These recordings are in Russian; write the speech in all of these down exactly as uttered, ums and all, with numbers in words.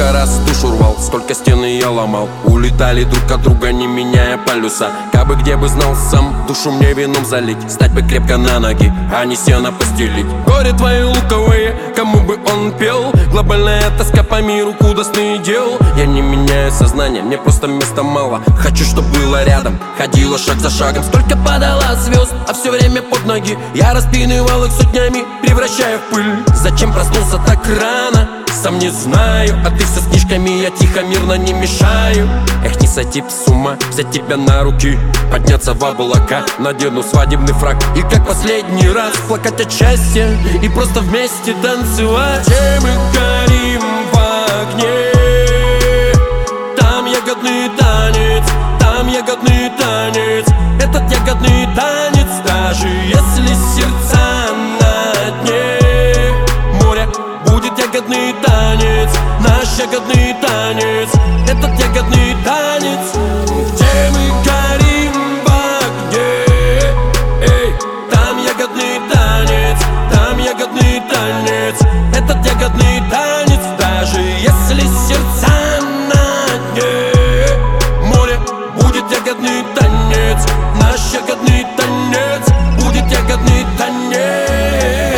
Сколько раз душу рвал, сколько стены я ломал. Улетали друг от друга, не меняя полюса. Кабы где бы знал сам, душу мне вином залить. Стать бы крепко на ноги, а не сено постелить. Горе твои луковые, кому бы он пел. Глобальная тоска по миру, куда сны дел. Я не меняю сознание, мне просто места мало. Хочу, чтоб было рядом, ходила шаг за шагом. Сколько падало звезд, а все время под ноги. Я распинывал их сотнями, превращая в пыль. Зачем проснулся так рано? Сам не знаю, а ты все с книжками, я тихо, мирно не мешаю. Эх, не сойти с ума, взять тебя на руки, подняться в облака, надену свадебный фрак. И как последний раз плакать от счастья и просто вместе танцевать. Где мы горим в огне, там ягодный танец, там ягодный танец. Этот ягодный танец, даже если сердца на дне моря, будет ягодный танец, наш ягодный танец. Этот ягодный танец, где мы горим в огне. Эй, там ягодный танец, там ягодный танец. Этот ягодный танец, даже если сердца на дне море, будет ягодный танец, наш ягодный танец, будет ягодный танец.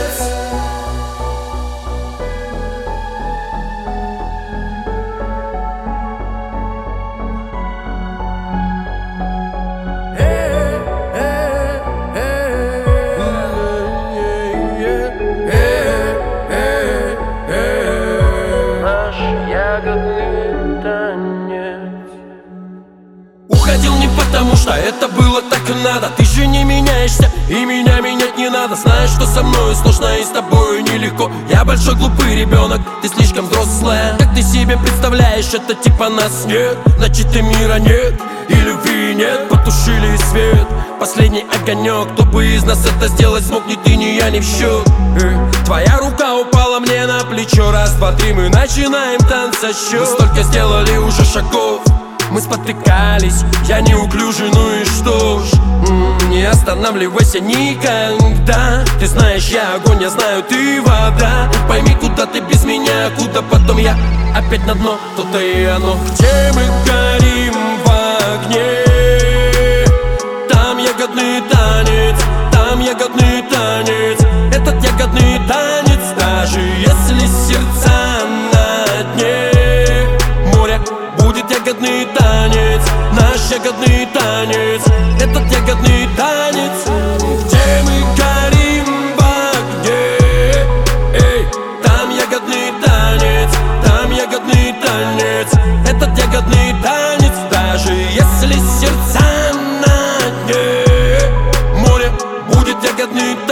Уходил не потому, что это было так надо. Ты же не меняешься, и меня менять не надо. Знаешь, что со мной сложно и с тобой нелегко. Я большой глупый ребенок, ты слишком взрослая. Как ты себе представляешь, это типа нас нет. Значит и мира нет, и любви нет. Потушили свет, последний огонек. Кто бы из нас это сделать смог, ни ты, ни я, не в счет. Твоя рука упала мне на плечо. Раз, два, три, мы начинаем танцесчет. Мы столько сделали уже шагов, мы спотыкались, я неуклюжий, ну и что ж. М-м, не останавливайся никогда. Ты знаешь, я огонь, я знаю, ты вода. Пойми, куда ты без меня, куда потом я опять на дно, то-то и оно. Где мы горим в огне, там ягодный танец, там ягодный танец. Этот ягодный танец, даже если сердца на дне моря, будет ягодный танец, наш ягодный танец. Этот ягодный танец, где мы горим в огне. Эй, там ягодный танец, там ягодный танец. Этот ягодный танец, даже если сердца на дне море, будет ягодный танец.